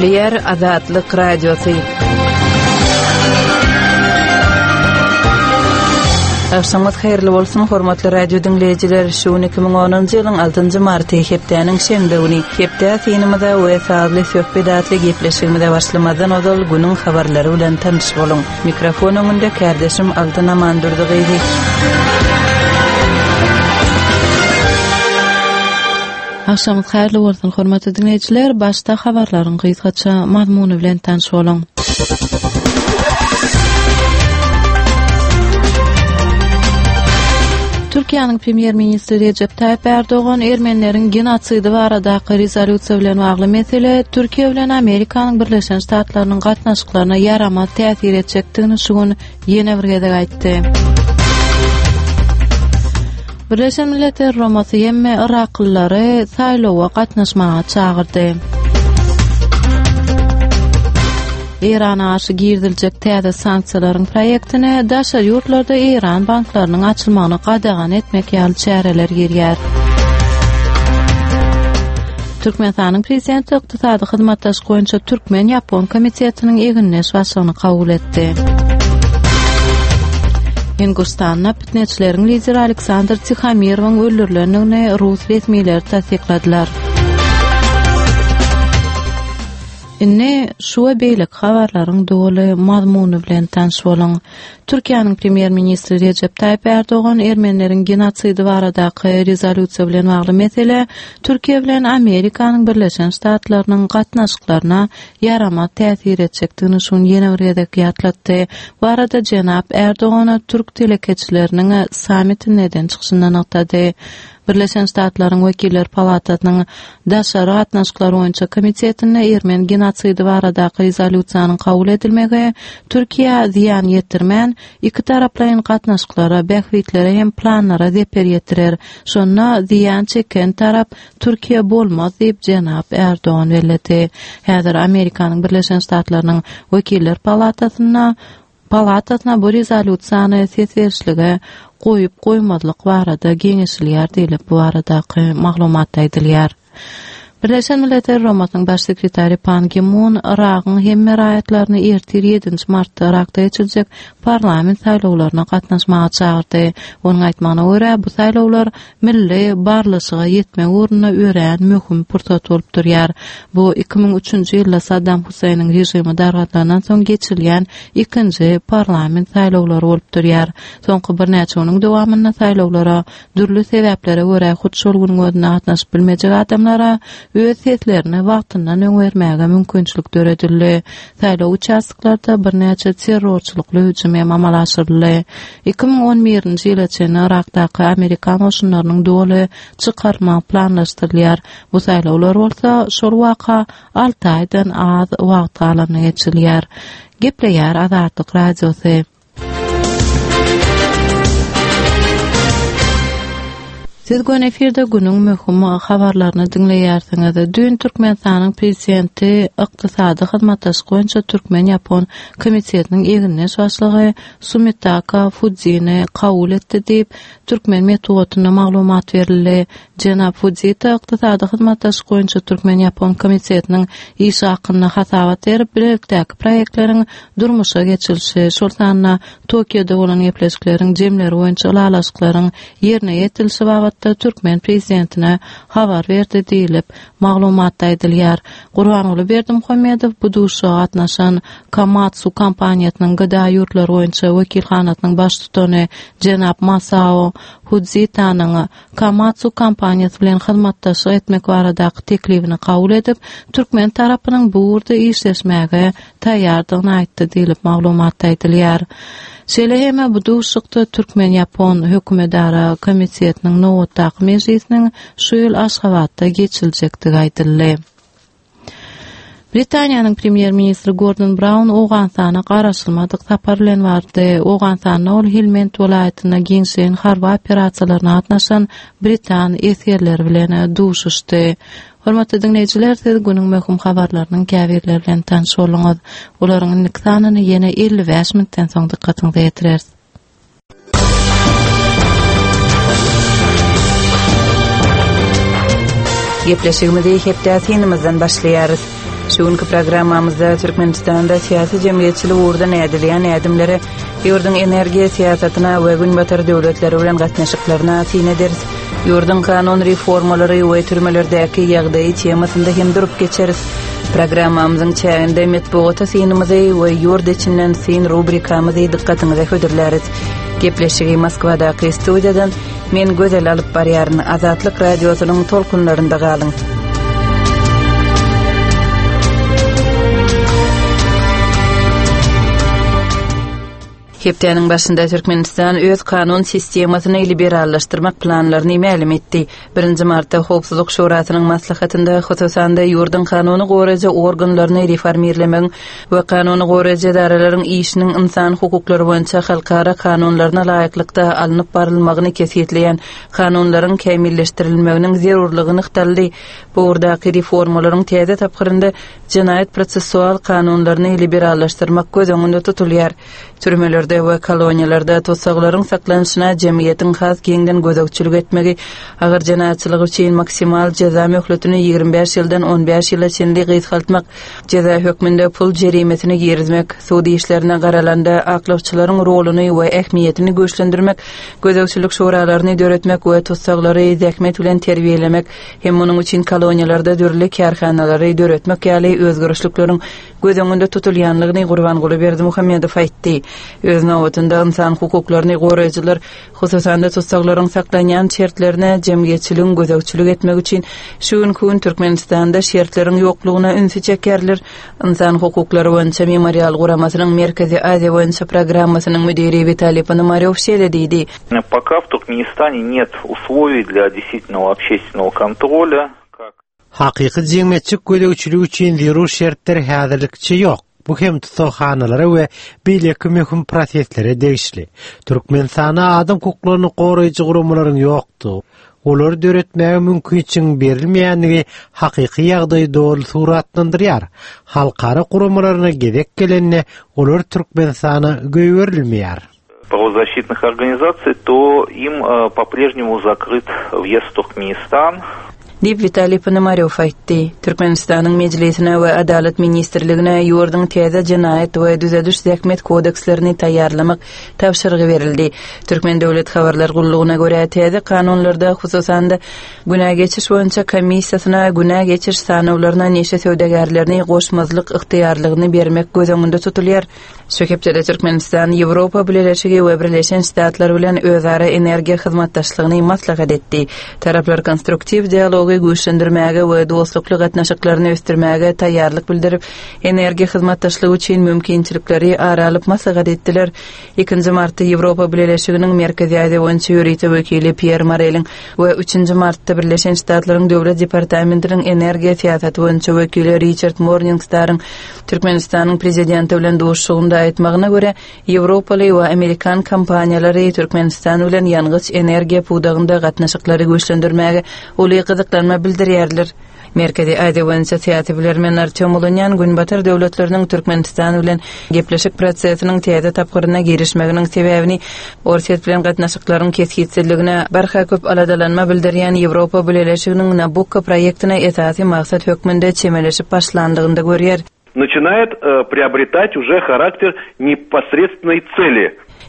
Gepleyer Azatlyk Radiosu. Akşamınız hayırlı bolsun hormatly radio dinleyijiler. Şu 2010-njy ýylyň 6-njy marty hepdeniň şembe güni hepde synymyza we sazly söhbetli gepleşigimizde başlamadan ozal günüň habarlary bilen tanış boluň. Mikrofon öňünde kardeşim Altyn Amandurdygy. Akşamınız hayırlı bolsun hormatly dinleyijiler. Başta habarlaryň gysgaça mazmuny bilen tanış boluň. Türkiýanyň premier ministri Recep Tayyip Erdoğan Ermenileriň genoçidi baradaky rezolýusiýa bilen bagly mesele Türkiýe bilen Amerikanyň Birleşen Ştatlarynyň gatnaşyklaryna ýarama täsir etjekdigini şu gün ýene bir gezek aýtdy. Birleşen Milletler Romasy ýemme Iraklylary saýlawa gatnaşmaga çagyrdy. İran'a aşı girdiljek täze sanksiýalaryň proýektine daşa ýurtlarda İran banklarynyň açylmagyny gadagan etmek ýaly çäreler girýär. Türkmenistanyň prezidenti ykdysady hyzmatdaşlyk boýunça Türkmen-Ýapon komitetiniň eginleş başlygyny kabul etdi. Hindistan'da fitnetçileriň lideri Aleksandr Tixamirowyň öldürilendigini Rus resmiýetleri tasdikladylar. Inne şu beýlik habarlaryň doly mazmuny bilen tanış boluň. Türkiýanyň premier ministri Recep Tayyip Erdoğan Ermenileriň genoçidi baradaky rezolýusiýa bilen bagly mesele Türkiýe bilen Amerikanyň Birleşen Ştatlarynyň gatnaşyklaryna ýarama täsir etjekdigini şun ýene bir gezek ýatlatdy. Bu arada Jenap Erdoğana Türk telekeçileriniň sammiti neden çykyşyndan aýtdy. Birleşen Ştatlaryň Wekiller Palatasynyň daşary gatnaşyklary boýunça komitetine Ermen genoçidi baradaky rezolýusiýanyň kabul edilmegi Türkiýe ziýan ýetirmän iki taraplaryň gatnaşyklara, bähwitlere hem planlara zeper ýetirer. Şonda ziýan çeken tarap Türkiýe bolmaz diýip Jenap Erdoğan bellädi. Häzir Amerikanyň Birleşen Ştatlarynyň Wekiller Palatasyna bu rezolýusiýany sesberişlige goýup goýmadlyk barada geňeşilýär diýilip bu aradaky maglumat aýdylýar. Birleşen Milletler Romasynyň baş sekretary Pan Ki-moon Iragyň hemme raýatlaryny ertir 7 martda Irakda geçirecek parlament saýlawlaryna gatnaşmaga çagyrdy. Onuň aýtmagyna görä, bu saýlawlar milli barlyşyga ýetmek ugruna örän möhüm pursat bolup durýar. Bu 2003-nji ýylda Saddam Husaýnyň rejimi dargatlanan soň geçirilýän ikinji parlament saýlawlary bolup durýar. Soňky bir näçe onuň dowamyna saýlawlara dürli sebeplere görä hutşul günüňe gatnaşyp bilmejek adamlara öz seslerini wagtyndan öňermäge mümkinçilik döredildi. Saýlaw участкаларда bir näçe terrorçylykly hüjüm amalaşdyryldy. 2011-nji ýyla çen Irakdaky Amerikan goşunlarynyň doly çykarma planlaşdyrylýar. Bu saýlawlar bolsa şol waka 6 aýdan az wagt alanyna geçirilýär. Gepleýär Azatlyk Radiosy. Siz gün efirde günüň möhüm habarlaryny dinleýärsiňiz. Dün Türkmenistanyň prezidenti ykdysady hyzmatdaşlyk boýunça Türkmen-Ýapon komitetiniň eginleş başlygy Sumitaka Fudzini kabul etdi diýip Türkmen metodyna maglumat berildi. Jenap Fudzita ykdysady hyzmatdaşlyk boýunça Türkmen-Ýapon komitetiniň iş hakyny hasabat berip birlikdäki proýektleriň durmuşa geçirilişi, şol sanyna Tokioda bolan ýepleşikleriň jemleri boýunça alaşyklaryň ýerine ýetilişi Türkmen prezidentine habar berdi diýilip maglumat aýdylýar. Gurbanuly Berdimuhammedow bu duşa gatnaşan Komatsu kompaniýasynyň gıda ýurtlary boýunça wekilhanatynyň baş tutany Jenap Masao Fudzitanyň Komatsu kompaniýasy bilen hyzmatdaşlyk etmek baradaky teklifini kabul edip Türkmen tarapynyň bu urda işleşmäge taýýardygyny aýtdy diýilip maglumat aýdylýar. Şeýle bu duşlukda Türkmen-Ýapon hökümetdara komitetiniň nowatdaky meclisiniň şu ýyl Aşgabatda geçiljekdigi aýdyldy. Britaniýanyň premier ministri Gordon Brown Owganstana garaşylmadyk sapar bilen bardy. Owganstana ol Helmand welaýatyna giňşen harby operasiýalaryna gatnaşan Britan eskerleri bilen duşuşdy. Hormatly dinleýijiler, siz günüň möhüm habarlarynyň käbirleri bilen tanış boluňuz. Olaryň niksanyny ýene 55 minutdan soň dikkatyňizi ýetireriz. Gepleşigimizi hepde sinimizden başlaýarys. Şuňky programmamyzda Türkmenistanda siyasi jemgyýetçilik uğrundan edilýän ädimlere, ýurdun energiýa siýasatyna we günbatar döwletleri bilen gatnaşyklaryna asyň ederiz. Ýurdun kanun reformalary we türmelerdäki ýagdaýy temasynda hem durup geçeriz. Programmamyzyň çäginde metbuata synymyzy we ýurt içinden syn rubrikamyzy dikkatiňize höderläris. Gepleşigi Moskwadaky studiýadan men gözel alyp barýaryn Azatlyk radiosynyň tolkunlarynda galyň. Hepdeniň başynda Türkmenistan öz kanun sistemasyny liberallaşdyrmak planlaryny ma'lum etdi. 1 martda Howpsuzlyk Şurasynyň maslahatynda hususanda ýurdun kanuny goraja organlaryny reformirlemek we kanuny goraja daralaryň işiniň insan hukuklary boýunça halkara kanunlaryna laýyklykda alınıp barylmagyny kesýetleýän kanunlaryň kämilleşdirilmeginiň zerurlygyny ykdaldy. Bu urdaky reformalaryň täze tapgyrynda jinaýat prosessual kanunlaryny liberallaşdyrmak göz öňünde tutulýar. Türmelerde we koloniýalarda tosaklaryň saklanyşyna jemgyýetiň has kengden gözegçilik etmegi, agar jinaýatçylyk üçin maksimal jaza möhletini 25 ýyldan 15 ýyla çenli gysgaltmak, jaza hökmünde pul jerimesini girizmek, sudy işlerine garalanda aklykçylaryň roluny we ähmiýetini göçlendirmek, gözegçilik şuralaryny döretmek we tosaklary zähmet bilen terbiýelemek, hem munyň üçin koloniýalarda dörli karhanalary döretmek ýaly özgörüşlikleriň göz öňünde tutulýanlygyny Gurbanguly Berdimuhammedow aýtdy. Öz nowatynda insan hukuklaryny goraýjylar hususanda tosaklaryň saklanýan şertlerine jemgyýetçiligiň gözegçilik etmek üçin şu gün Türkmenistanda şertleriň ýoklugyna ünsü çekerler. İnsan hukuklary boýunça memorial guramasynyň Merkezi Aziýa boýunça programmasynyň müdiri Vitaliy Ponomaryov şeýle. Пока в Туркменистане нет условий для действительного общественного контроля. Hakyky jemgyýetçilik gözegçiligi üçin zerur şertler häzirlikçe ýok. Bu hem tutulhanalary we beýleki möhüm proseslere degişli. Türkmenistana adam hukuklaryny goraýjy guramalaryň ýokdy. Olar döretmäge mümkinçilik berilmeýänligi hakyky ýagdaýy dogry suratlandyrýar. Halkara guramalaryna gezek gelenine olar Türkmenistana göýberilmeýär. Правозащитных организаций, то им по-прежнему закрыт въезд в Туркменистан. Dip Vitaliy Ponomaryov aýtdy. Türkmenistanyň mejlisine we adalet ministrligine ýurdun täze jinaýat we düzediş zähmet kodekslerini taýýarlamak tapşyrygy berildi. Türkmen döwlet habarlar gullugyna görä täze kanunlarda hususanda günä geçiş boýunça komissiýasyna günä geçiş sanawlaryna neşe söwdegärlerini goşmazlyk yktyýarlygyny bermek göz öňünde tutulýar. Şökepçede Türkmenistan Ýewropa Birleşigi we Birleşen Ştatlar bilen özara energiýa hyzmatdaşlygyny maslahat etdi. Taraplar konstruktiv dialogy güýçlendirmäge we dostlukly gatnaşyklaryny östirmäge taýýarlyk bildirip, energiýa hyzmatdaşlygy üçin mümkinçilikleri aralyp maslahat etdiler. 2 martda Ýewropa Birleşiginiň Merkezi Aziýa boýunça ýöreýte wekili Pierre Morelin we 3 martda Birleşen Ştatlaryň döwlet departamentiniň energiýa siýasaty boýunça wekili Richard Morningstar'yň Türkmenistanyň prezidenti bilen duşugynda aýtmagyna görä, Ýewropaly we Amerikan kompaniýalary Türkmenistan bilen ýalňyz energiýa pudagynda gatnaşyklary güýçlendirmäge uly gyzyklanma bildirýärler. Merkezi Aziýa boýunça siýasy bilermen Artyom Ulonyan günbatar döwletleriniň Türkmenistan bilen gepleşik prosesiniň täze tapgyryna girişmeginiň sebäbini Orset bilen gatnaşyklaryň kesgitsizligine barha köp aladalanma bildirýän Ýewropa Birleşiginiň Nabucco proýektine esasy maksat hökmünde çemeleşip başlandygynda görýär. Начинает приобретать уже характер непосредственной цели.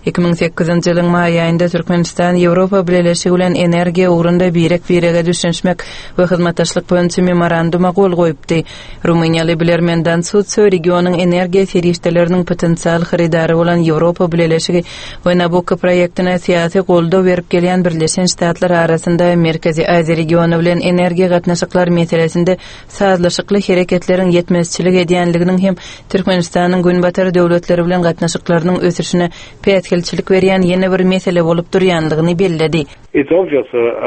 2008 ýylyň may aýynda Türkmenistan Ýewropa Birleşigi bilen energiýa ugrunda birege düşünmek we hyzmatdaşlyk boýunça memoranduma gol goýupdy. Rumyniýaly bilermenden Sudsy regionyň energiýa serişdeleriniň potensial haridary bolan Ýewropa Birleşigi we Nabucco proýektine siýasy goldaw berip gelýän Birleşen Ştatlar arasynda Merkezi Aziýa regiony bilen energiýa gatnaşyklar meselesinde sazlaşykly hereketleriň ýetmezçilik edýänliginiň hem Türkmenistanyň günbatar döwletleri bilen gatnaşyklarynyň ösüşine elçilik berýän ýene bir mesele bolup durýanlygyny belledi. It's obvious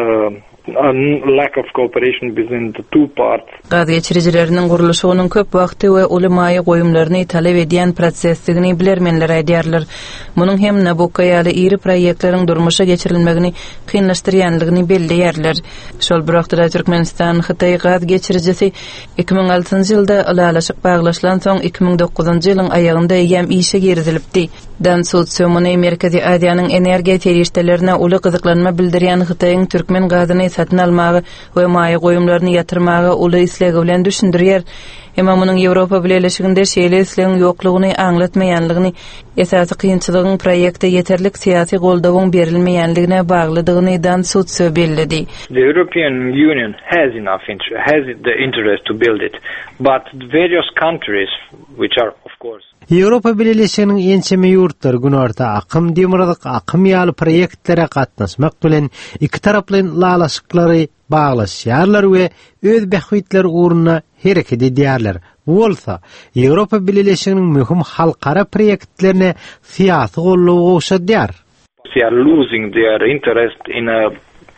a lack of cooperation between the two parts. Gaz geçirijileriniň gurulşynyň köp wagty we uly maýy goýumlaryny talep edýän prosesligini bilermenler aýdýarlar. Munyň hem Nabucco ýaly iri proýektleriň durmuşa geçirilmegini kynlaşdyrýanlygyny belleýärler. Şol bir wagtda Türkmenistan Hytaý gaz geçirijisi 2006-njy ýylda alalaşyk baglaşylan soň 2009-njy ýylyň aýagynda ýem işe girizilipdi. Dan Sudsy Merkezi Aziýanyň energiýa terişdelerine uly gyzyklanma bildirýän Hytaýyň türkmen gazyny satyn almagy we maýa goýumlaryny ýatyrmagy uly islegi bilen düşündirýär. Emma munyň Ýewropa Birleşiginde şeýle islegiň ýoklugyny aňlatmaýanlygyny, esasy kynçylygyň proýekte ýeterlik syýasy goldawyň berilmeýänligine baglydygyny dan sutsy bellidi. The European Union has the interest to build it, but various countries which are of course Ýewropa Birleşiginiň ençeme ýurtlar günorta akym demirlik akym ýaly proýektlere gatnaşmak bilen iki taraplyň lalaşyklary baglaşýarlar we öz bähwitler uğruna hereket edýärler. Bolsa, Ýewropa Birleşiginiň möhüm halkara proýektlerine syýasy gollagy oşadýar. they are losing their interest in a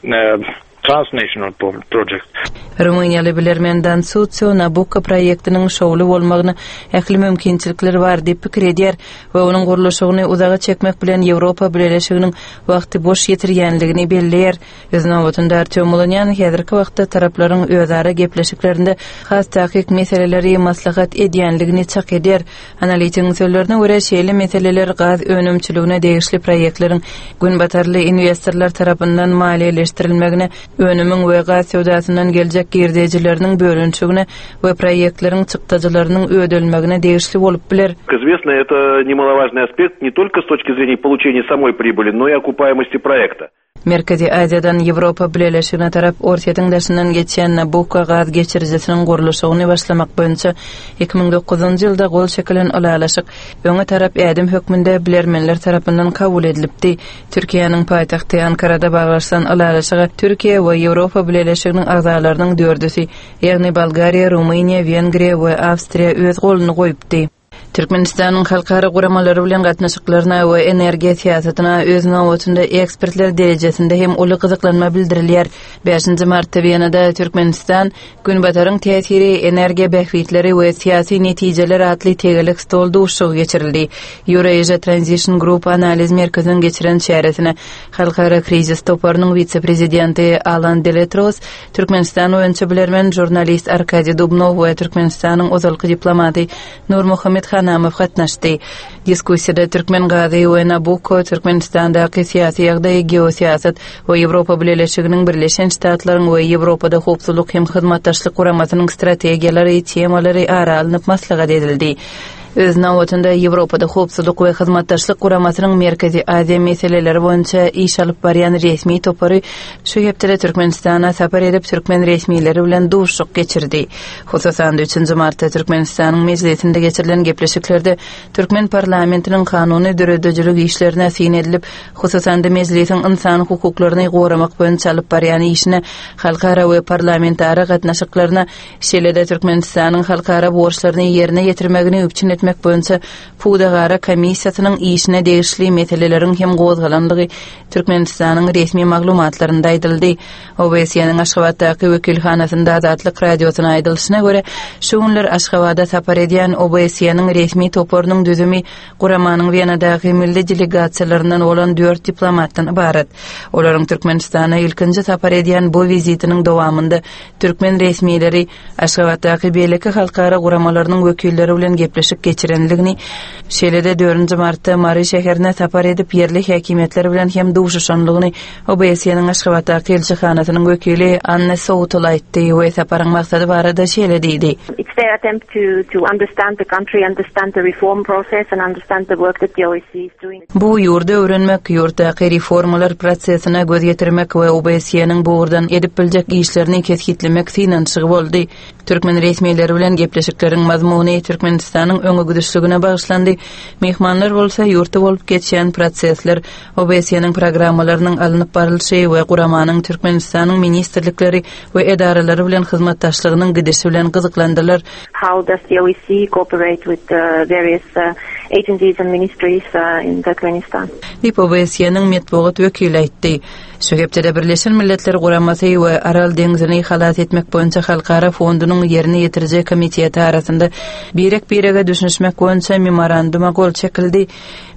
transnational project. Rumaniýaly bilermenden Sutsio Nabucco proýektiniň şowly bolmagyny ähli mümkinçilikleri bar diýip pikir edýär we onuň gurulşygyny uzaga çekmek bilen Ýewropa Birleşiginiň wagty boş ýetirýänligini belleýär. Özüne wagtynda Artyomulanyan häzirki wagtda taraplaryň özara gepleşiklerinde has tahqiq meseleleri maslahat edýänligini çak edýär. Analitikň sözlerine görä şeýle meseleler gaz önümçiligine degişli proýektleriň günbatarly investorlar tarapyndan maliýeleştirilmegine, önümün we gaz söwdasyndan geljek girdijileriniň bölünçügine we proýektleriň çykdyjylarynyň ödülmegine degişli bolup biler. Известно, это немаловажный аспект не только с точки зрения получения самой прибыли, но и окупаемости проекта. Merkezi Aziýadan Ýewropa Birleşigine tarap ortaýatyň daşyndan geçen Nabucco gaz geçirjisiniň gurulşygyny başlamak boýunça 2009-njy ýylda gol çekilen alalaşyk öňe tarap ädim hökmünde bilermenler tarapyndan kabul edilipdi. Türkiýanyň paýtagty Ankarada baglaşan alalaşyga Türkiýe we Ýewropa Birleşiginiň agzalarynyň 4-üsi, ýagny Bolgariýa, Rumaniýa, Wengriýa we Awstriýa öz goluny goýupdy. Türkmenistanyň halkara guramalary bilen gatnaşyklaryna we energiýa siýasatyna özüne wagtynda ekspertler derejesinde hem uly gyzyklanma bildirilýär. 5-nji martda Wienada Türkmenistan günbataryň täsiri, energiýa bähwitleri we siýasy netijeler atly tegelik stol duşugy geçirildi. Eurasia Transition Group analiz merkezinden geçiren şäheresine halkara krizis toparynyň vice-prezidenti Alan Deletros, Türkmenistan öňçe bilermen jurnalist Arkadiy Dubnov we Türkmenistanyň ozalky diplomaty Nur Muhammed Hanamow gatnaşdy. Diskussiýada Türkmen gazy we Nabucco, Türkmenistandaky syýasy ýagdaý, geosiýasat we Ýewropa Birleşiginiň Birleşen Ştatlaryň we Ýewropada howpsuzlyk hem hyzmatdaşlyk guramasynyň strategiýalary, temalary ara alınıp maslahat edildi. Özüne wagtynda Ýewropada howpsuzlyk we hyzmatdaşlyk guramasynyň Merkezi Aziýa meseleleri boýunça iş alyp barýan resmi topary şu hepde Türkmenistana sapar edip türkmen resmileri bilen duşuk geçirdi. Hususan 3-nji martda Türkmenistanyň meclisinde geçirilen gepleşiklerde Türkmen parlamentiniň kanuny döredejiligi işlerine syn edilip, hususan da meclisiň insan hukuklaryny goramak boýunça alyp barýan işine halkara we parlamentary gatnaşyklaryna şeýle-de Türkmenistanyň halkara borçlaryny ýerine ýetirmegini öpçün etmek boýunça Pudagara komissiýasynyň işine degişli meseleleriň hem gozgalandygy Türkmenistanyň resmi maglumatlarynda aýdyldy. OBS-nyň Aşgabatdaky wekilhanasynda Azatlyk radiosyna aýdylyşyna görä, şu günler Aşgabada sapar edýän OBS-nyň resmi toparynyň düzümi guramanyň Wienadaky milli delegasiýalaryndan bolan 4 diplomatdan ibarat. Olaryň Türkmenistana ilkinji sapar edýän bu vizitiniň dowamında türkmen resmileri Aşgabatdaky beýleki halkara guramalarynyň wekilleri bilen gepleşip geçirenligini, şeýle-de 4-nji martda Mary şäherine sapar edip ýerli häkimetler bilen hem duşuşanlygyny OBS-nyň Aşgabatdaky elçihanasynyň wekili Anna Soutul aýtdy we saparyň maksady barada şeýle diýdi. It's their attempt to understand the country, understand the reform process and understand the work that the OSCE is doing. Bu ýurda öwrenmek, ýurtdaky reformalar prosesine göz ýetirmek we OBS-nyň buğurdan edip biljek işlerini kesgitlemek finansygy boldy. Türkmen resmileri bilen gepleşikleriň mazmuny Türkmenistanyň öňe güdüşligine bagyslandy. Mehmanlar bolsa ýurtda bolup geçýän prosesler, OBS-nyň programmalarynyň alınıp barylşy we guramanyň Türkmenistanyň ministrlikleri we edaralary bilen hyzmatdaşlygynyň gidişi bilen gyzyklandylar. How does the OSCE cooperate with various agencies and ministries in Turkmenistan? Dip OBS-nyň medeniýet wekili aýtdy. Şu hepde Birleşen Milletler Guramasy we Aral deňizini halat etmek boýunça halkara fondunyň ýerine ýetirjek komiteti arasynda birege düşünüşmek boýunça memoranduma gol çekildi.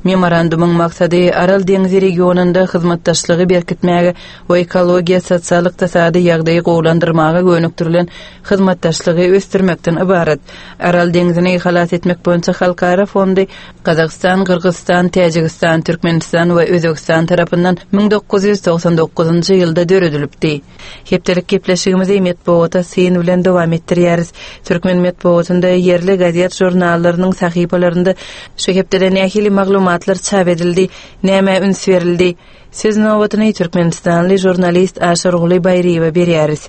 Memorandumyň maksady Aral deňizi regionunda hyzmatdaşlygy berkitmäge we ekologiýa, sosial ykdysady ýagdaýy gowlandyrmaga gönüktirilen hyzmatdaşlygy ösdürmekden ibarat. Aral deňizini halas etmek boýunça halkara fondy Kazakystan, Kyrgyzstan, Täjikistan, Türkmenistan we Özbegistan tarapyndan 1999-njy ýylda döredilipdi. Hepdelik gepleşigimizi metbuata sen bilen dowam etdirýäris. Türkmen metbuatynda yerli gazet jurnallarynyň sahypalarynda şu hepdeden nähili maglumatlar çap edildi, näme üns berildi. Siz nowatyny Türkmenistanly jurnalist Aşar Uly Bayriýewe berýäris.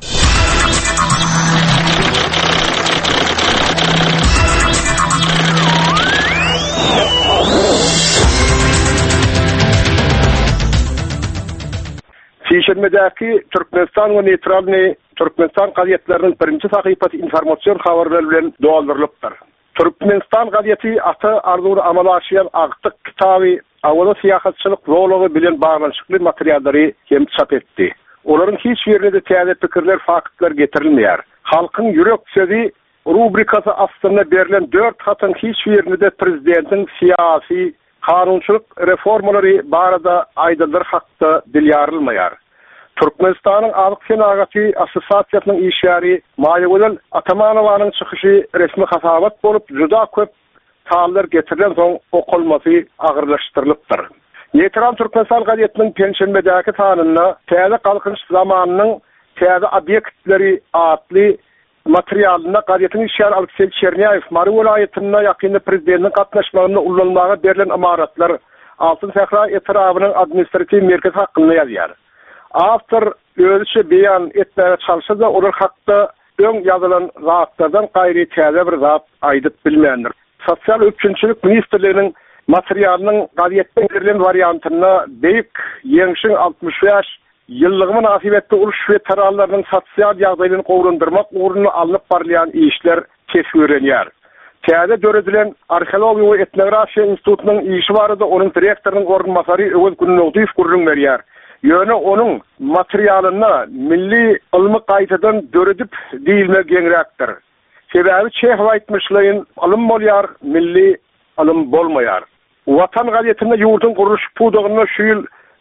Şeýşemedäki Türkmenistan we neytralny Türkmenistan gazetleriniň birinji sahypasy informasiýon habarlary bilen doldurylypdyr. Türkmenistan gazeti ata arzuwny amala aşýan agtyk kitaby awada syýasatçylyk rology bilen baglanşykly materiallary hem çap etdi. Olaryň hiç ýerinde täze pikirler, faktlar getirilmeýär. Halkyň ýürek sözi rubrikasy aslynda berilen 4 hatyn hiç ýerinde prezidentiň syýasy kanunçylyk reformalary barada aýdyldyr hakda dilýarilmeýär. Türkmenistanyň Alyk Senagaty Assosiasiýasynyň işgäri Maýawel Atamanowanyň çykyşy resmi hasabat bolup juda köp taýlar getirilen soň okulmasy agyrlaşdyrylypdyr. Neytral Türkmenistan gazetiniň penşenbedäki tanyna täze kalkynç zamanynyň täze obyektleri atly materialyna gazetiniň işgäri Aleksey Çernýaýew Mary welaýatyna ýakynda prezidentiň gatnaşmagyna ullanmaga berilen amaratlar Altyn Sahra etrawynyň administrativ merkezi hakynda ýazýar. After özü beýan etmäge çalşsa da olar hakda öň ýazylan zatlardan gaýry täze bir zat aýdyp bilmeýändir. Sosial üçinçilik ministrliginiň materialynyň gazetden berilen variantyna beýik ýeňşiň 65 ýyllygy münasibetde uruş we tarallarynyň sosial ýagdaýyny gowrandyrmak uğruna alınıp barlayan işler kesgirenýär. Täze döredilen Arkeologiýa we Etnografiýa institutynyň işi barada onuň direktorynyň ornmasary Öwel Günnoğduýew gurrun berýär. Ýöne onuň materialyna milli ilmi gaýtadan döredip diýilmek geňrekdir. Sebäbi Çeýh aýtmyşlaryň ilm bolýar, milli ilm bolmaýar. Watan gazetinde ýurdun guruş pudugyna şu ýyl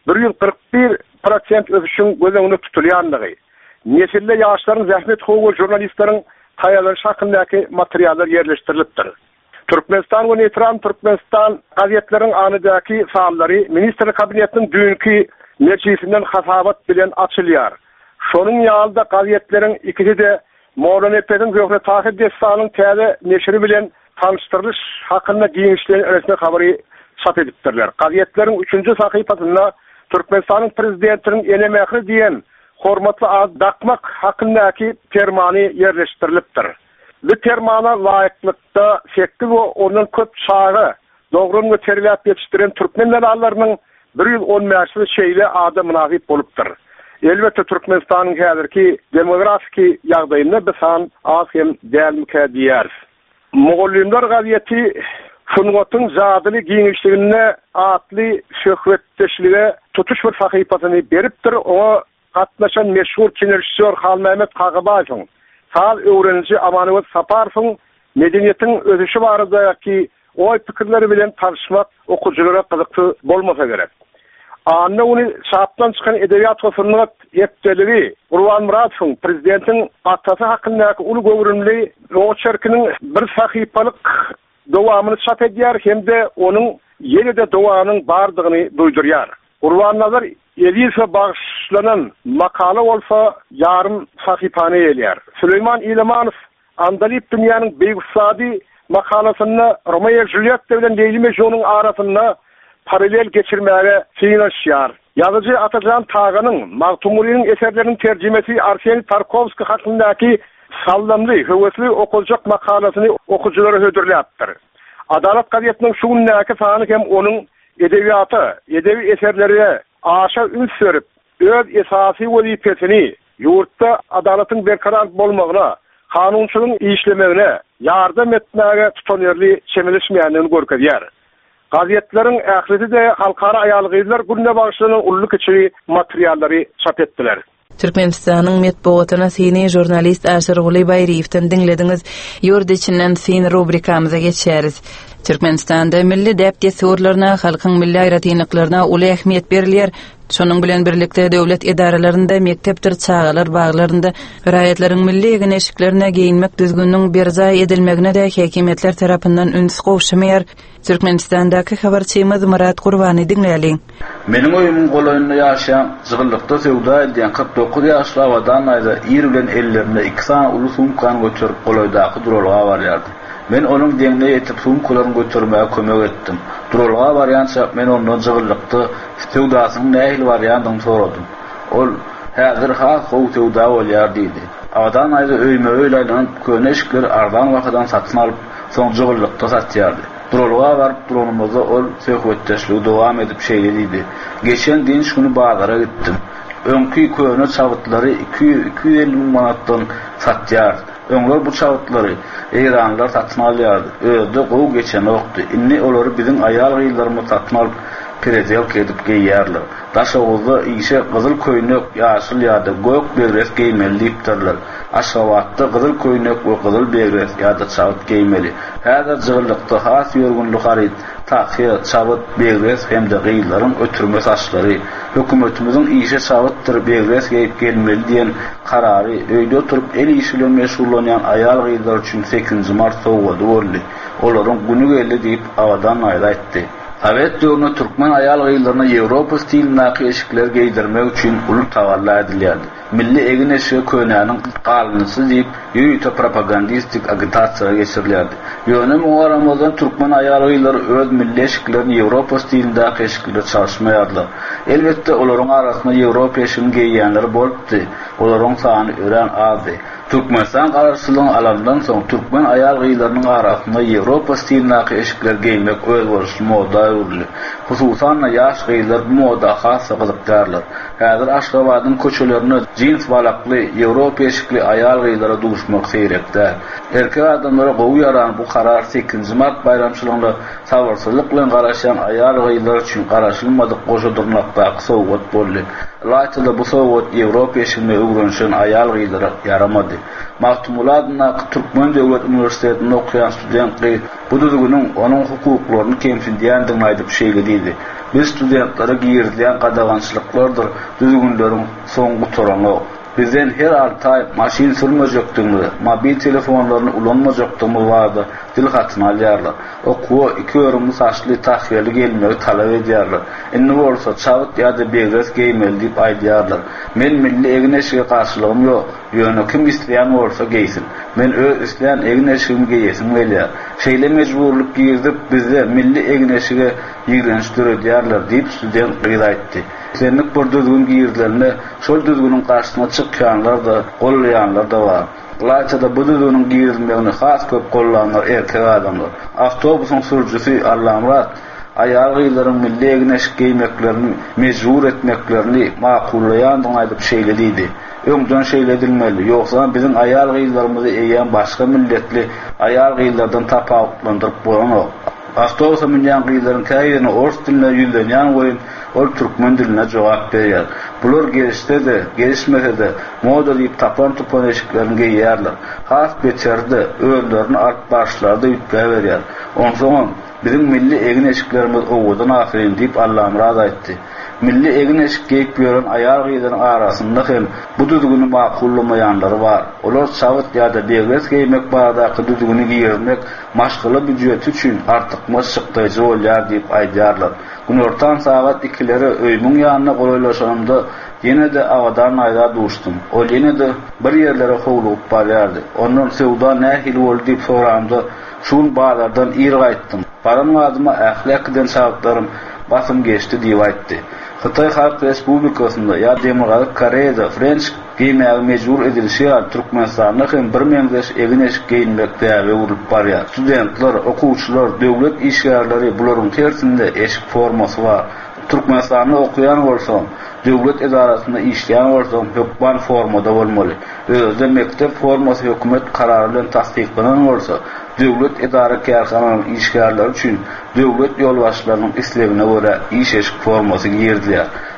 141% ösüşiň gözüňde tutulýandygy. Nesille ýaşlaryň zähmet howy jurnalistleriň taýýarlaryş hakyndaky materiallar ýerleşdirilipdir. Türkmenistan we neytral Türkmenistan gazetleriň anydaky sallary ministrlik kabinetiniň dünkü meclisinden hasabat bilen açylýar. Şonuň ýalda gazetleriň ikisi de Moğlanepediň göwne taýyp destanyň täze neşri bilen tanıştırılış hakynda giňişleri resmi habary çap edipdirler. Gazetleriň 3-nji sahypasynda Türkmenistanyň prezidentiniň enemäkli diýen hormatly az dakmak hakyndaky termany ýerleşdirilipdir. Bu termana laýyklykda 8 we ondan köp çağı dogrun we terbiýat ýetişdiren türkmenler allarynyň 115 şeýle adam munasip bolupdyr. Elbette Türkmenistanyň häzirki demografiki ýagdaýyna bisan az hem dälmike diýär. Moğollar gazeti Funwatyň zadyly giňişligine atly şöhretdeşlige tutuş bir sahypasyny beripdir. O gatnaşan meşhur kinerşör Halmehmet Kagabaýew sal öwreniji Amanowat Saparowyň medeniýetiň özüşi baradaky oý pikirleri bilen tartışmak okujulara kızykly bolmasa gerek. Anna ony şapdan çykan edebiýat hosunlyk ýetdeligi Urwan Muradowyň prezidentiň atasy hakyndaky uly gowrunly roçerkiniň bir sahypalyk dowamyny çap edýär hemde onuň ýene-de dowanyň bardygyny duýdurýar. Urwan nazar Elif'e bağışlanan makala olsa yarım sahypany elýär. Süleyman İlemanow Andalip dünýäniň beýüksady makalasynda Romeo ve Juliet bilen Leyli Mejnun'un arasynda paralel geçirmäge synaşýar. Ýazyjy Atajan Tağanyň Magtumuryň eserleriniň terjimesi Arseniy Tarkovski hakyndaky sallamly, höwesli okunjak makalasyny okujulara hödürläpdir. Adalet gazetiniň şu günläki sany hem onuň edebiýaty, edebi eserleri aşa üns berip, öz esasy wezipesini ýurtda adalatyň berkarar bolmagyna, kanunçylygyň işlemegine ýardam etmäge tutanýarly çemilişmeýändigini görkezýär. Gazetleriň ählisi de halkara aýalgylar gününe bagşlanan ully kiçi materiallary çap etdiler. Türkmenistanyň metbuatyna seni jurnalist Aşyr Guly Baýryewden dinlediňiz. Ýurdy içinden sen rubrikamyza geçeriz. Türkmenistanda milli däpde sorlaryna, halkyň milli aýratynlyklaryna uly ähmiýet berilýär. Şonuň bilen birlikde döwlet idaralarynda, mektepdir, çağalar baglarynda raýatlaryň milli egeneşiklerine geyinmek düzgünliğinin berza edilmegine de häkimetler tarapyndan üns gowşamaýar. Türkmenistandaky habarçymyz Murat Gurbany dinleýäliň. Meniň öýümüň golaýynda ýaşaýan, zygyrlykda sewda edýän 49 ýaşly awadan aýda ýer bilen ellerinde 2 sany uly sumkan götürüp golaýdaky duralga barýardy. Men onuň deňine ýetip sumkalaryny götürmäge kömek etdim. Duralga barýança men ondan zygyrlykda sewdasynyň nähili barýandygyny soradym. Ol häzir how sewda bolýar diýdi. Awadan aýda öýme öýlänip köneşikler ardan wagtdan satyn alyp soň zygyrlykda satýardy. Duralga baryp duranymyzda ol söhbetdeşligi dowam edip şeýledi. Geçen gün şunu bazara gittim. Öňkü köne çabytlary 250 manatdan satýar. Öňler bu çabytlary Eýranlar satyn alýardy. Öýde gow geçen wagtda inni olary biziň aýal gyýlarymyz satyn alyp prezelk edip geýýärler. Daşawuzda işe gyzyl köýnek, ýaşyl ýa-da gök begres geýmeli diýipdirler. Aşgabatda gyzyl köýnek we gyzyl begres ýa-da çabyt geýmeli. Häzir jygyrlykda has ýörgünlük haryt, tahyýa, çabyt, begres hemde gyýlaryň ötürme saçlary, hökümetimiziň işe çabytdyr, begres geýip gelmeli diýen karary öýde oturup el işi bilen meşgullanýan aýal gyýlar üçin 8 mart sowgady boldy. Olaryň güni geldi diýip awadan aýratdy. Sovet döwründe türkmen aýal gyýlaryna Ýewropa stilindäki eşikler geýdirmek üçin uly tawalla edilýärdi. Milli egeneşigi könäniň galynysy diýip ýöýte propagandistik agitasiýa geçirilýärdi. Ýöne muharamazdan türkmen aýal gyýlary öz milli eşiklerini Ýewropa stilindäki eşikler çalyşmaýardylar. Elbetde olaryň arasynda Ýewropa eşigini geýýänler bolupdy. Olaryň sany ören azdy. Türkmenistan garaşsylygyny alandan soň türkmen aýal gyýlarynyň arasynda Ýewropa stilindäki eşikler geýmek öz boluşy moda ýurly. Hususan ýaş gyýlar bu moda has gyzykdarlar. Häzir Aşgabatyň köçelerinde jins balakly Ýewropa eşikli aýal gyýlara duşmak seýrekde. Erkek adamlara gowy ýaran bu karar 8 mart bayramçylygynda sabarsyzlyk bilen garaşan aýal gyýlar üçin garaşylmadyk goşadyrnakdaky sowgat boldy. Laýtda bu sowgat Ýewropa eşigine öwrenşen aýal gyýlara yaramady. Mahtumuladyna Türkmen Döwlet Üniversitetinde okuyan studentler bu düzgünün onun hukuklaryny kemsindiýändigini aýdyp şeýledi. Biz studentlara giýirilýän gadagançylyklardyr düzgünleriň soňky torany. Bizden her 6 ay maşin sürmejekdigini, mobil telefonlaryny ulanmajakdygyny wada dil hatyn alýarlar. Okuwa 2 örümli saçly tahyýaly gelmegi talap edýärler. Indi bolsa çabyt ýa-da begres geýmeli diýip aýdýarlar. Men milli egeneşige garşylygym ýok. Ýöne kim isleýän bolsa geýsin. Men öz isleýän egeneşigimi geýesim gelýär. Şeýle mejburlyk girdip bizde milli egeneşige ýigrençdirýärler diýip student aýtdy. Senlik bir düzgün giýirlerini şol düzgünün garşysyna çykýanlar da, gollaýanlar da bar. Laýçada bu düzgünün giýirilmegini has köp gollanlar erkek adamlar. Awtobusyň sürüjüsi Allamrat aýal gyýlaryň milli egeneşik geýmeklerini mejbur etmeklerini maqullaýandygyny aýdyp şeýledi. Öňden şeýledilmeli. Ýoksa biziň aýal gyýlarymyzy eýen başga milletli aýal gyýlardan tapawutlandyryp boýanok. Awtobusa minýän gyýlaryň käýini ors diline ýüzlenýän goýun ol türkmen diline jogap berýär. Bular gelişde de, gelişmese de moda diýip tapan eşiklerini geýýärler. Has beçerde öňlerini alt başlarda ýütge berýär. Onsoň biziň milli egeneşiklerimiz owadan ahyryň diýip Allamrat aýtdy. Milli egeneşik geýip ýören aýal gyýlaryň arasynda hem bu düzgüni maqullamaýanlary bar. Olar çabyt ýa-da begres geýmek baradaky düzgüni giýermek maşgala büdjet üçin artyk maşgykdaýjy bolýar diýip aýdýarlar. Günortan saat 2-lere öýmüň ýanyna goýlaşanymda ýene de awadan aýda duşdum. Ol ýene de bir ýerlere howlup barýardy. Onuň sewda nähili boldy diýip soramda şun bazardan ir gaýtdym. Baranmadyma ählakdan çabytlarym basym geçdi diýip aýtdy. Xitay Halk Respublikasynda ýa Demokratik Koreýada French geýmäge mejbur edilýär. Türkmenistanda hem bir meňzeş egeneşik geýinmek täze urup barýar. Studentler, okuwçylar, döwlet işgärleri bularyň tersinde eşik formasy bar. Türkmenistanda okuyan bolsa, döwlet edarasynda işleýän bolsa, hökman formada bolmaly. Özde mektep formasy hökümet karary bilen tasdiklenan bolsa, döwlet edara karhanalyň işgärleri üçin döwlet ýolbaşçylarynyň islegine görä iş eşik formasy giýerdiler.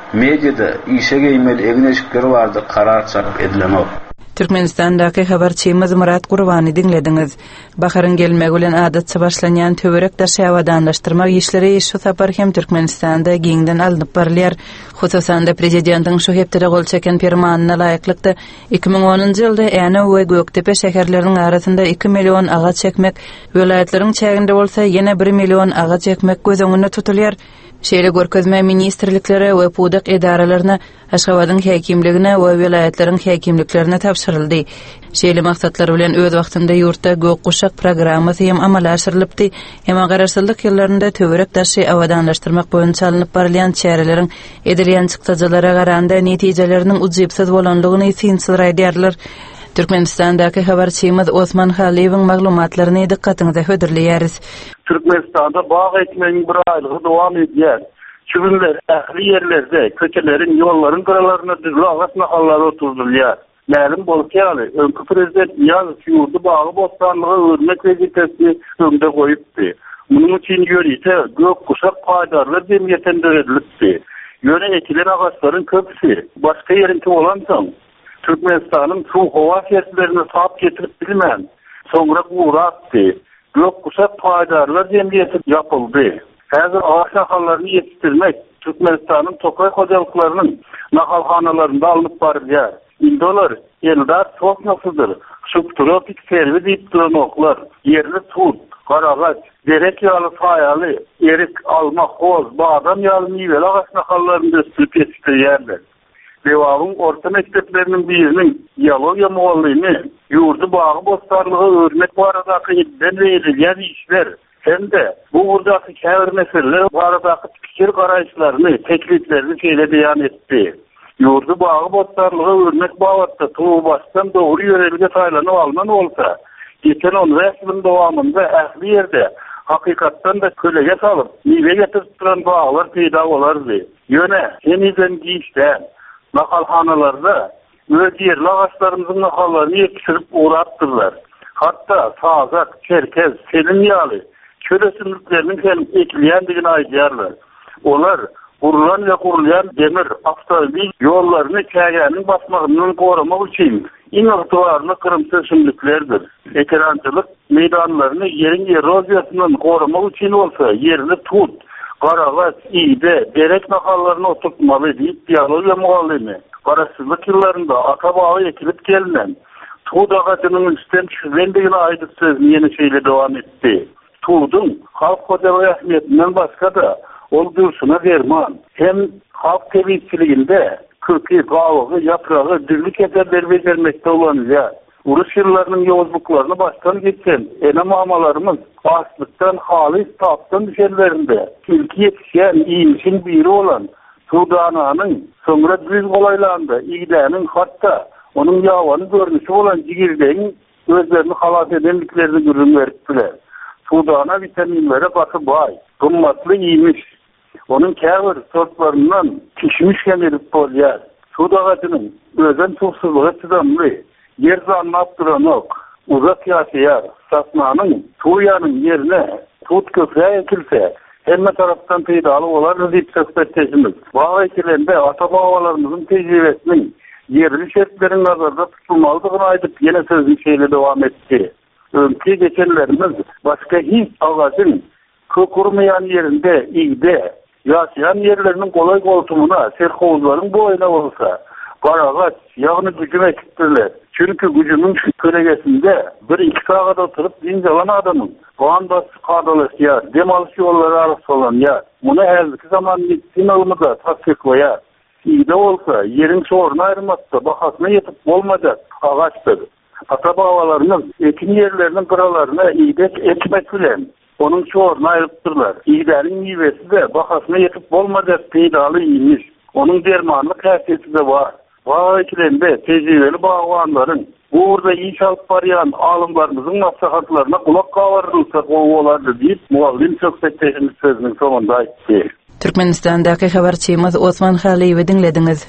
Medyada işe geýmeli egneşikler bardy karar çakyp edilenok. Türkmenistandaky habarçymyz Murat Gurbany dinlediňiz. Baharın gelmegi bilen adatça başlanýan töwerek daşy awadanlaşdyrmak işleri şu sapar hem Türkmenistanda giňden alınıp barylýar. Hususan da prezidentiň şu hepde gol çeken fermanyna laýyklykda 2010-njy ýylda Äne we Göktepe şäherleriniň arasynda 2 million agaç çekmek, welaýatleriň çäginde bolsa ýene 1 million agaç çekmek gözüňde tutulýar. Şeýle görkezme ministrlikleri we pudak edaralaryna Aşgabatyň häkimligine we welaýatleriň häkimliklerine tapşyryldy. Şeýle maksatlar bilen öz wagtynda ýurtda gök guşak programmasy hem amala aşyrylypdy. Hem garaşsyzlyk ýyllarynda töwerek daşy awadanlaşdyrmak boýunça alınıp barylýan çäreleriň edilýän çykdyjylara garanda netijeleriniň ujypsyz bolanlygyny synçyraýdýarlar. Türkmenistandaky habarçymyz Osman Haliýewiň maglumatlaryny dikkatiňize höderleýäris. Türkmenistanda bağ ekmeğinin bir aylığı devam edýär. Çübünler, ähli yerlerde, köçelerin, yolların kıralarına düzlü ağaç nahalları oturdurlar. Məlum bolup ýaly, öňkü prezident ýaly ýurdu bağı bostanlygy örnek vazifesi öňde goýupdy. Munyň üçin ýörite gök kuşak paýdarlar jemgyýetinde edilipdi. Ýöne ekilen ağaçlaryň köpüsi başga ýerinki bolansoň Türkmenistanyň suw howa şertlerini sap getirip bilmän. Soňra uğratdy. Gök kuşak paýdarlar jemgyýeti ýapyldy. Häzir ağaç nahallaryny ýetişdirmek Türkmenistanyň tokay hojalyklarynyň nahalhanalarynda alınıp barylýar. İndolar Eldar çok nasıldır? Subtropik servi deyip duranoklar, yerli tut, karagaç, derek yağlı fayalı, erik, alma, hoz, badam yağlı meyveli ağaç nahallarında üstülüp yetiştiriyerler. Devamın orta mekteplerinin birinin biyologiya muallimi, yurdu bağı bostarlığı örnek bu aradaki idden verilyen işler, hem de bu buradaki kâr meseleler bu aradaki fikir karayışlarını, tekliflerini şeyle beyan etti. Yurdu bağı bostarlığı örnek bağlatta tuğu baştan doğru yörelge saylanıp alman olsa, geçen 10 yılın devamında ähli yerde hakikattan da kölege salıp, meyve getirip duran bağlar peyda olardı. Yöne, yeniden giyişten, nakalhanalarda öz yerli ağaçlarımızın nakallarını yetiştirip uğrattırlar. Hatta Sazak, Çerkez, Selim Yağlı, köle sümrüklerinin ekleyendiğini aydıyarlar. Onlar kurulan ve kurulayan demir, avtomobil yollarını kâgenin basmağından korumak için inaktuarını kırımsız sümrüklerdir. Ekerancılık meydanlarını yerin erozyasından korumak için olsa yerini tut, karagaç, iğde, derek nakallarını oturtmalı deyip biyologiya muallimi. Karasızlık yıllarında ata bağı ekilip gelinen tuğ ağacının üstten çüzlendiğine aydık sözünü yeni şeyle devam etti. Tuğdun halk hocalığı ahmetinden başka da oldursuna derman. Hem halk tebiyçiliğinde kırkı, kavığı, yaprağı, dirlik eserleri becermekte olanlar. Urus yıllarının yolculuklarını baştan geçen enem amalarımız açlıktan, halis, taptan düşenlerinde ilki yetişen, iyimşin biri olan Sudana'nın sonra düz olaylarında İğde'nin hatta onun yavanı görmüşü olan Cigirde'nin gözlerini halat edendiklerini görün verdiler. Sudana vitaminlere batı bay, kımmatlı iyiymiş. Onun kâvır sortlarından pişmiş kemirip bolyar. Sud ağacının özen tuğsuzluğa çıdanlı, yer zannap duranok, uzak yaşayar, sasnanın, tuğyanın yerine tut köprüye ekilse, hemme taraftan peydalı olar deyip söhbetleşimiz. Bağ ekilerinde ata babalarımızın tecrübesinin yerli şertlerin nazarda tutulmalıdığını aydıp yine sözün şeyle devam etti. Önkü geçenlerimiz başka hiç ağacın kökurmayan yerinde, İğde, yaşayan yerlerinin kolay koltumuna, serhovuzların boyuna olsa, karagaç, yağını gücüm ekittirler. Çünkü gücümün kölegesinde bir iki sağada oturup dincalan adamın Doğan bası kadalaşıyar, demalış yolları arası olan ya. Buna her zaman medizin alımı da tasdik koyar. İğde olsa yerin sorunu ayrılmazsa bakasına yetip olmayacak ağaçtır. Ata babalarımız ekin yerlerinin kıralarına İğde ekmek bilen onun sorunu ayrıptırlar. İğdenin meyvesi de bakasına yetip olmayacak peydalı iyiymiş. Onun dermanlık hasiyeti de var. Bağ ekilerinde tecrübeli bağvanların burada iş alıp barayan alımlarımızın nasihatlarına kulak kavarılırsa o olardı deyip muallim söhbetleşimiz sözünün sonunda aytti. Türkmenistan'daki habarçymyz Osman Haliýewi dinlediňiz.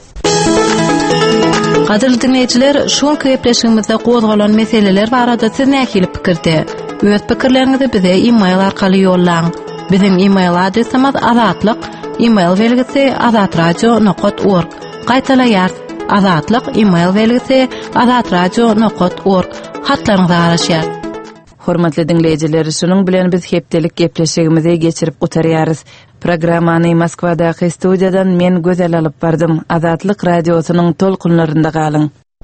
Gadyr dinleýijiler, şu köpleşigimizde gozgalan meseleler barada siz nähili pikirde? Öz pikirleriňizi bize e-mail arkaly ýollaň. Bizim e-mail adresimiz azatlyk e-mail belgisi azatradio.org. Qaytalayar azatlyk e-mail belgisi azatradio.org. Hatlaryňyzy araşýar. Hormatly dinleyijiler, şunun bilen biz hepdelik gepleşigimizi geçirip gutarýarys. Programmany Moskwadaky studiýadan men gözel alyp bardym. Azatlyk radiosynyň tolkunlarynda galyň.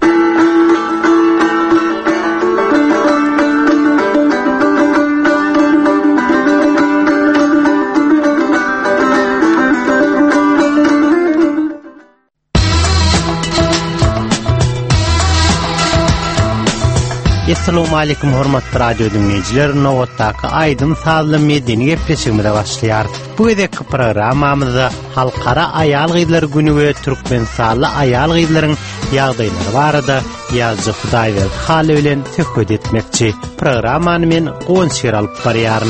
Assalamu alaykum hormatly radio dinleyijiler. Nowatdaky aýdym sazly medeni gepleşigimize başlaýar. Bu edeki programmamyzda Halkara Aýal Gyzlar güni we Türkmenistanly aýal gyzlaryň ýagdaýlary barada ýazgy Hudaýber haly bilen söhbet etmekçi. Programmany men gonşer alyp barýaryn.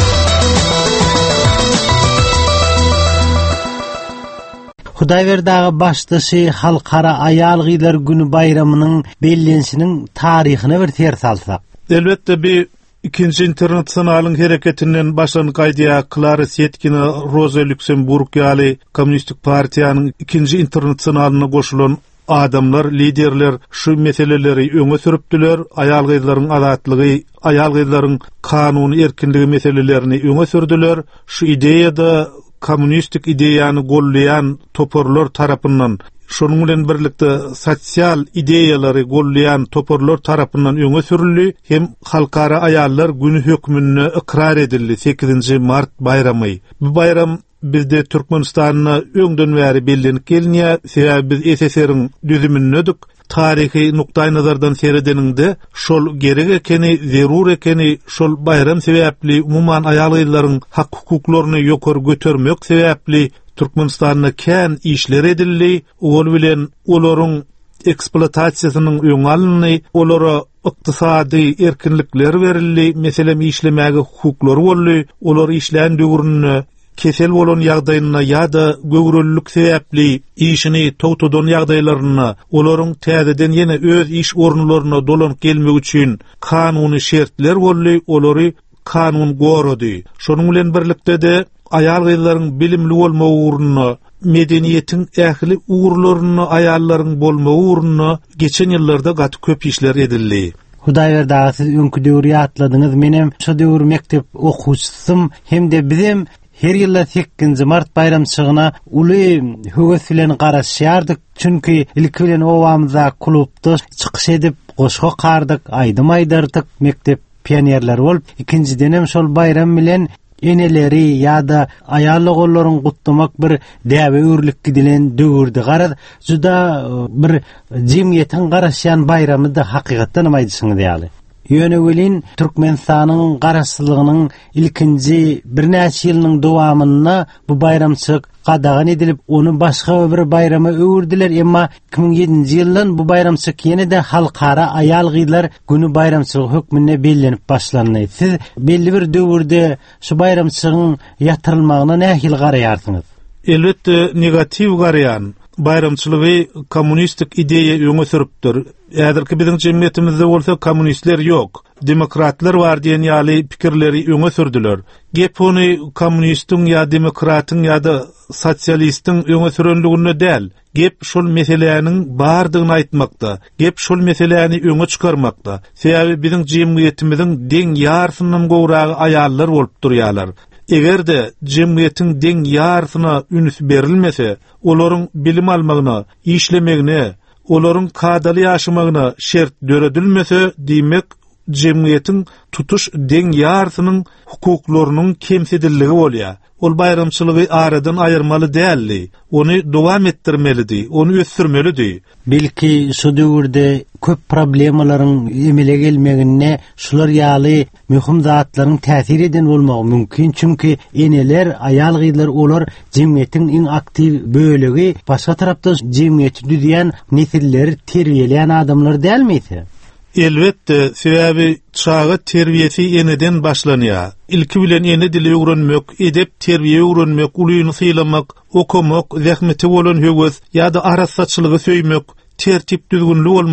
Hudaýberdagy başdaşy Halkara Aýal Gyzlar güni bayramynyň bellenişiniň taryhyna bir ter salsak. Elbetde bir ikinci internasionalyň hereketinden başlanyk aýdýa Clarisse Yetkini Rosa Luxemburg ýaly Kommunistik partiýanyň ikinci internasionalyna goşulan adamlar, liderler şu meseleleri öňe sürüpdiler. Aýal gyzlaryň azatlygy, aýal gyzlaryň kanuny erkinligi meselelerini öňe sürdüler. Şu ideýada kommunistik ideýany gollayan toporlar tarapyndan, şonuň bilen birlikde sosial ideýalary gollayan toporlar tarapyndan öňe sürildi. Hem Halkara Aýallar güni hökmüne ikrar edildi 8 mart bayramy. Bu bayram bizde Türkmenistanyna öňden bäri bellenip gelýär. Sebäbi biz SSR-iň düzümündedik. Tarihi nukta nazardan seyredeninde şol gerek ekeni, zerur ekeni, şol bayram sebäpli umuman aýal gyzlaryň hak hukuklaryny ýokary götürmek sebäpli Türkmenistanyna kän işler edildi. Ol bilen olaryň eksploatasiýasynyň öňe alyndy, olara ykdysady erkinlikler berildi, meselem işlemäge hukuklary boldy, olar işlän döwrüne kesel bolan ýagdaýyna ýa-da göwrüllük sebäpli işini togtudan ýagdaýlaryna, olaryň täzeden ýene öz iş ornlaryna dolanyp gelmek üçin kanuny şertler boldy, olary kanun gorady. Şonuň bilen birlikde de aýal gyzlaryň bilimli bolmagy uğruna, medeniýetiň ähli uğurlaryna aýallaryň bolmagy uğruna geçen ýyllarda gaty köp işler edildi. Hudaýberdagy siz öňkü döwri atladyňyz. Menem şu döwür mektep okuwçysym hemde bizim her ýyla 8 mart bayramçygyna uly höwes bilen garaşýardyk. Çünki ilki bilen owamyza klubda çykyş edip goşga kardyk, aýdym aýdardyk, mektep pionerleri bolup. Ikinjiden hem şol bayram bilen eneleri ýa-da aýal gollaryny gutlamak bir däwe örlik gidilen döwürdi. Garaz juda bir jemgyýetiň garaşýan bayramy da hakykatdan aýdysyňyz ýaly. Yönewelin Türkmenistanyň garaşsylygynyň ilkinji bir näçe ýylynyň dowamyna bu bayramçyk gadagan edilip onu başga bir bayrama öwürdiler. Emma 2007-nji ýyldan bu bayramçyk ýene-de Halkara Aýal Gyzlar güni bayramçylyk hökmüne bellenip başlandy. Siz belli bir döwürde şu bayramçygyň ýatyrylmagyna nähil garaýarsyňyz? Elbetde negativ garaýan. Bayramçylygy kommunistik ideýa öňe sürüpdir. Äderki biziň jemgyýetimizde bolsa kommunistler ýok, demokratlar bar diýen ýaly pikirleri öňe sürdüler. Gep ony kommunistin ýa demokratyň ýa-da sosialistiň öňe sürenligine däl. Gep şol meselelerini bardygyny aýtmakda, gep şol meselelerini öňe çykarmakda. Sebäbi biziň jemgyýetimiziň deň ýarsynyň gowragy aýallar bolup durýarlar. Egerde jemgyýetiň deň ýarsyna ünüs berilmese, olaryň bilim almagyna, işlemegine, olaryň kadaly ýaşamagyna şert döredilmese, diýmek jemgyýetiň tutuş deň ýarsynyň hukuklarynyň kemsedilligi bolýar. Ol bayramçylygy aradan aýyrmaly däldi. Ony dowam etdirmelidi, ony ösürmelidi. Belki şu döwürde köp problemalaryň emele gelmegine şular ýaly möhüm zatlaryň täsir eden bolmagy mümkin. Çünki eneler, aýal gyzlar olar jemgyýetiň iň aktiv bölegi, başga tarapda jemgyýeti düzýän nesilleri terbiýeleýän adamlar dälmidi? Elbette, sebäbi çağı terbiýesi eneden başlanýar. İlki bilen ene dili öwrenmek, edep terbiýe öwrenmek, ulyny sylamak, okumak, zähmeti bolan höwes ýa-da arassaçylygy söýmek, tertip düzgünlük bolmak,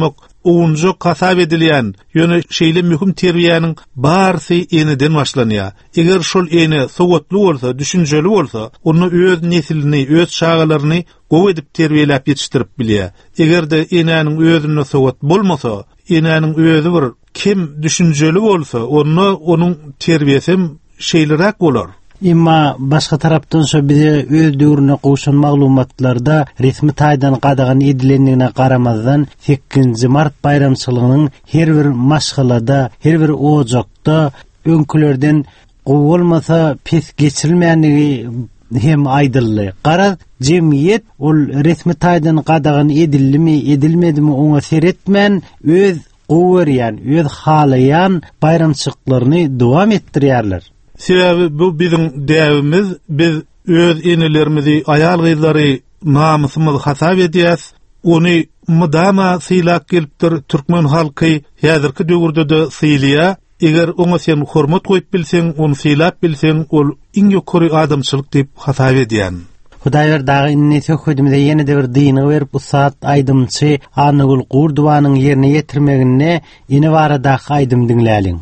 uğunca kasab edilýän, ýöne şeýle mühim terbiýäniň barsy eniden başlanýar. Eger şol ene sowatly bolsa, düşünjeli bolsa, onu öz nesilini, öz şagalaryny gowy edip terbiýelep ýetişdirip bilýär. Egerde enenin özüne sowat bolmasa, enenin özü bir kim düşünjeli bolsa, onun terbiýesi şeýlerek bolar. Imma başga tarapdan so bize öz döwrüne goşan maglumatlarda resmi taýdan gadagan edilendigine garamazdan 8 mart bayramçylygynyň her bir maşgalada, her bir ojakda öňkülerden gowulmasa pes geçirilmänligi hem aýdyldy. Gara jemgyýet ol resmi taýdan gadagan edilmi, edilmedimi oňa seretmän öz gowerýän, öz halaýan bayramçylyklaryny dowam etdirýärler. Sebebi bu bizim däwimiz, biz öz enelerimizi, ayal gyzlary namusymyzy hasap edýäs. Ony mudama syýlap gelipdir türkmen halky häzirki döwürde de syýlýar. Eger oňa sen hormat goýup bilseň, ony syýlap bilseň, ol iň ýokary adamçylyk diýip hasap edýän. Hudaýlar dagy inneti hökümde ýene de bir dyny berip usat aýdymçy Anagul Gurdwanyň ýerine ýetirmegine ine barada aýdym diňläliň.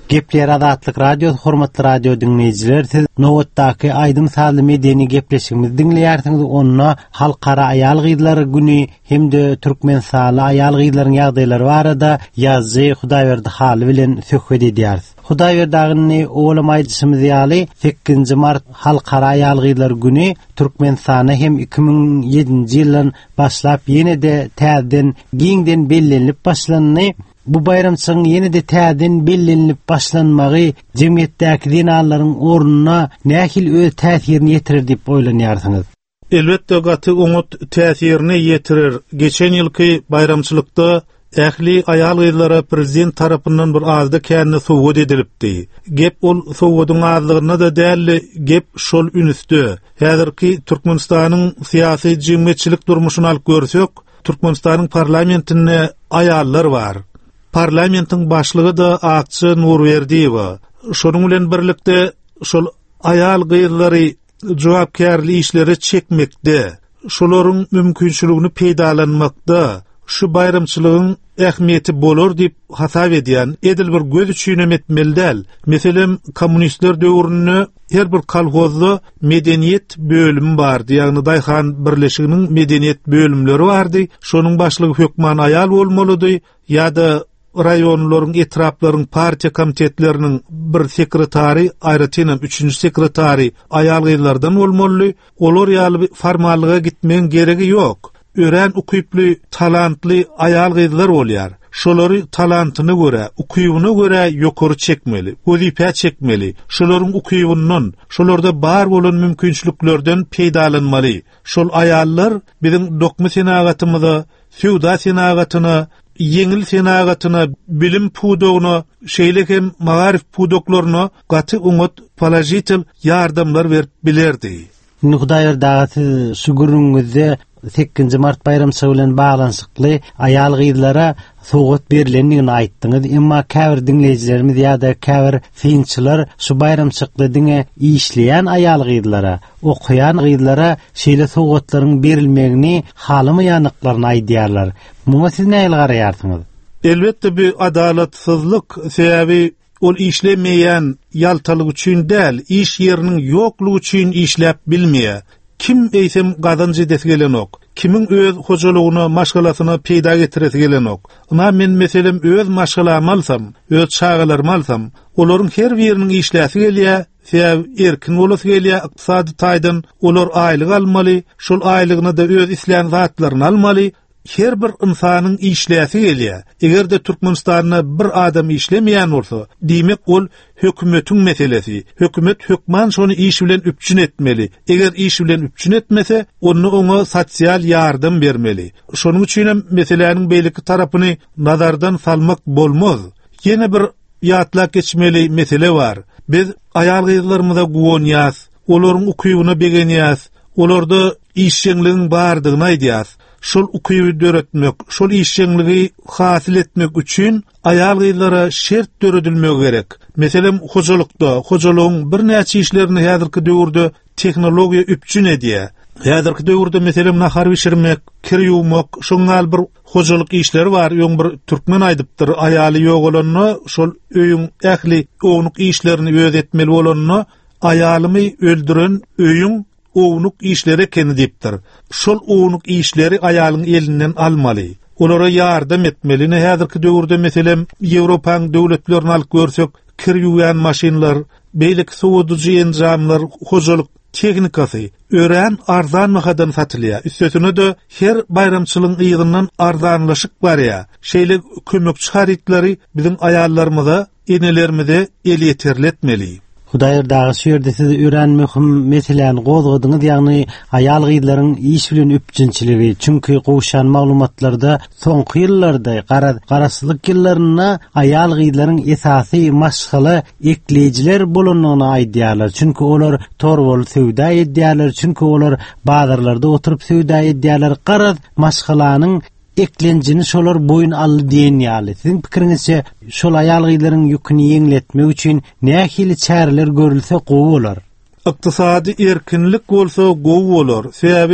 Gepler Adatlyk radio hormatly radio dinleyijiler, siz Nowatdaky Aydın Sazly medeni gepleşigimizi dinleýärsiňiz. Onna halkara aýal gyzlary güni hemde Türkmenistana aýal gyzlaryň ýagdaýlary barada ýazgy Hudaýberdi haly bilen söhbet edýäris. Hudaýberdi oğlum aýdysymyz ýaly 8 mart halkara aýal gyzlary güni Türkmenistana hem 2007-nji ýyldan başlap ýene-de täzeden giňden bellenip başlanýany. Bu bayramçyň ýene-de täzeden bellenip başlanmagy jemgyýetdäki dinalaryň ornuna nähil öz täsirini ýetirir diýip oýlanýarsyňyz. Elbetde gaty umut täsirini ýetirir. Geçen ýylky bayramçylykda ähli aýal gyzlara prezident tarapyndan bir azda känni sowgat edilipdi. Gep ol sowgatyň azlygyna da däl, gep şol ünüstü. Häzirki Türkmenistanyň syýasy jemgyýetçilik durmuşyny alyp görsek, Türkmenistanyň parlamentinde aýallar bar. Parlamentin başlygy da Akçy Nurberdiýewa. Şonuň bilen birlikde şol aýal gyzlary jogapkärli işleri çekmekde, şolaryň mümkinçiligini peýdalanmakda, şu bayramçylygyň ähmiýeti bolar diýip hasap edýän edil bir göz üçin etmeli. Meselem kommunistler döwründe her bir kolhozda medeniýet bölümi bardy. Ýagny Daýhan birleşiginiň medeniýet bölümleri bardy. Şonuň başlygy hökman aýal bolmalydy ýa-da rayonlaryň etraplaryň partiýa komitetleriniň bir sekretary, aýratynam 3-nji sekretary aýal gyzlardan bolmaly. Olar ýaly formallyga gitmeň geregi ýok. Ören ukyply, talantly aýal gyzlar bolýar. Şolary talantyna görä, ukybyna görä ýokary çekmeli, wezipä çekmeli. Şolaryň ukybynyň, şolarda bar bolan mümkinçiliklerden peýdalanmaly. Şol aýallar biziň dokmy senagatymyzda, süwda senagatyna, yeňil senagatyna, bilim pudogyna, şeýle hem magarif pudoklaryna gaty umut palajitel ýardamlar berip bilerdi. Hudaýberdi şu günüňizde 8 mart bayramçylygy bilen baglanşykly aýal gyzlara sowgat berilendigini aýtdyňyz. Emma käbir dinleýijilerimiz ýa-da käbir fiňçiler şu bayramçykly diňe işleýän aýal gyzlara, okuyan gyzlara şeýle sowgatlaryň berilmegini halymyýanyklaryny aýdýarlar. Muňa siz näme garaýarsyňyz? Elbetde bu adalatsyzlyk sebäbi ol işlemeýän ýaltalyk üçin däl, iş ýeriniň ýoklugy üçin işläp bilmeýär. Kim eýsem gazanjy desi gelen ok. Kimiň öz hojalygyny, maşgalasyny peýda getiresi gelen ok. Ama men meselem öz maşgalamy alsam, öz çagalarmy alsam, olaryň her biriniň işläsi gelýär, sebäp erkin bolasy gelýär, ykdysady taýdan olar aýlyk almaly, şol aýlygyny da öz isleýän zatlaryny almaly. Her bir insanyň işläsi gelýär. Egerde Türkmenistanda bir adam işlemeýän bolsa, diýmek ol hökümetiň meselesi. Hökümet hökman şonu iş bilen üpçün etmeli. Eger iş bilen üpçün etmese, oňa sosial ýardam bermeli. Şonuň üçin meseleniň beýleki tarapyny nazardan salmak bolmaz. Ýene bir ýatlak geçmeli mesele bar. Biz aýal gyzlarymyza güwenýäs, olaryň ukybyna begenýäs, olarda işçiligiň bardygyny aýdýas. Şol ukyby döretmek, şol işçiligi hasil etmek üçin aýal gyzlara şert döredilmek gerek. Meselem hojalykda, hojalygyň bir näçe işlerini häzirki döwürde teknologiýa üpçün edýär. Häzirki döwürde meselem nahar bişirmek, kir ýuwmak, şoňal bir hojalyk işleri bar. Ýöň bir türkmen aýdypdyr, aýaly ýok bolanyna şol öýüň ähli ownuk işlerini öz etmeli bolanyna aýalymy öldüren öýüň ownuk işleri ekeni diýipdir. Şol ownuk işleri aýalyň elinden almaly. Olara ýardam etmeli. Häzirki döwürde meselem Ýewropaň döwletlerini alyp görsek, kir ýuwan maşinlar, beýlik sowuduji enjamlar, hojalyk teknikasy ören arzan mahadan satylýar. Üstesine de her bayramçylygyň ýygyndan arzanlaşyk barýar. Şeýle kömekçi haritleri biziň aýallarymyza, enelerimize el ýeterletmeli. Hudaýberdi şu ýerde siz ören möhüm meseleni gozgadyňyz, ýagny aýal gyzlaryň iş bilen üpçünçiligi. Çünki gowşan maglumatlarda soňky ýyllarda garasylyk ýyllaryna aýal gyzlaryň esasy maşgala ekleýijiler bolanyny aýdýarlar. Çünki olar torbol söwda edýärler, çünki olar bazarlarda oturup söwda edýärler. Garaz maşgalanyň eklenjini şolar boyun aldy diýen ýaly. Siziň pikiriňizçe şol aýal gyzlaryň ýükini ýeňletmek üçin nähili çäreler görülse gowy bolar? Ykdysady erkinlik bolsa gowy bolar. Sebäbi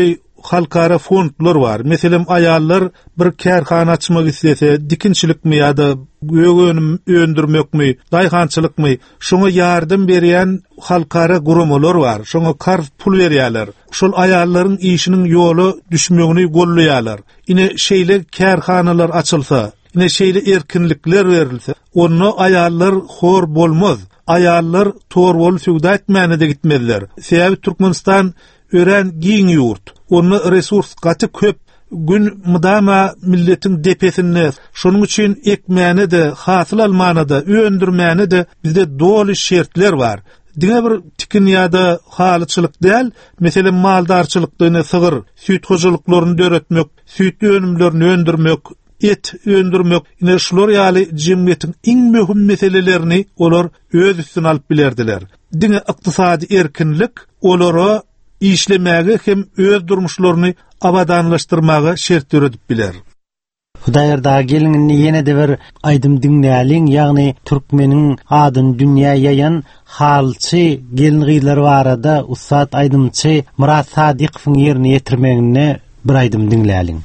halkara fondlar var. Meselem ayallar bir kärhana açmak istese, dikinçilik mi ya da gögönüm öndürmek mi, dayhançılık mı, şoňa yardım berýän halkara gurumlar var. Şoňa karz pul berýärler. Şol ayalların işinin ýolu düşmegini gollaýarlar. Ine şeýle kärhanalar açylsa, ine şeýle erkinlikler berilse, onu ayallar hor bolmaz. Ayallar torbol sügda etmäne de gitmediler. Sebäbi Türkmenistan ören giň ýurt. Onu resurs gaty köp. Gün mudama milletin depesinde, şonun üçin ekmäne de, hasyl almana da, öndürmäne de bizde doli şertler var. Diňe bir tikin ýa-da halyçylyk däl, meselem maldarçylykdyny sygyr, süýt hojalyklaryny döretmek, süýt önümlerini öndürmek, et öndürmek, ine şular ýaly jemgyýetiň iň möhüm meselelerini olar öz üstüne alyp bilerdiler. Diňe ykdysady erkinlik olara işlemäge hem öz durmuşlaryny abadanlaşdyrmaga şert öredip biler. Hudaýarda gelinini ýene-de bir aýdym diňläliň, ýagny türkmeniň adyn dünýä ýaýan halçy gelin gyýlary barada Ustad aýdymçy Murat Sadykowyň ýerine ýetirmegine bir aýdym diňläliň.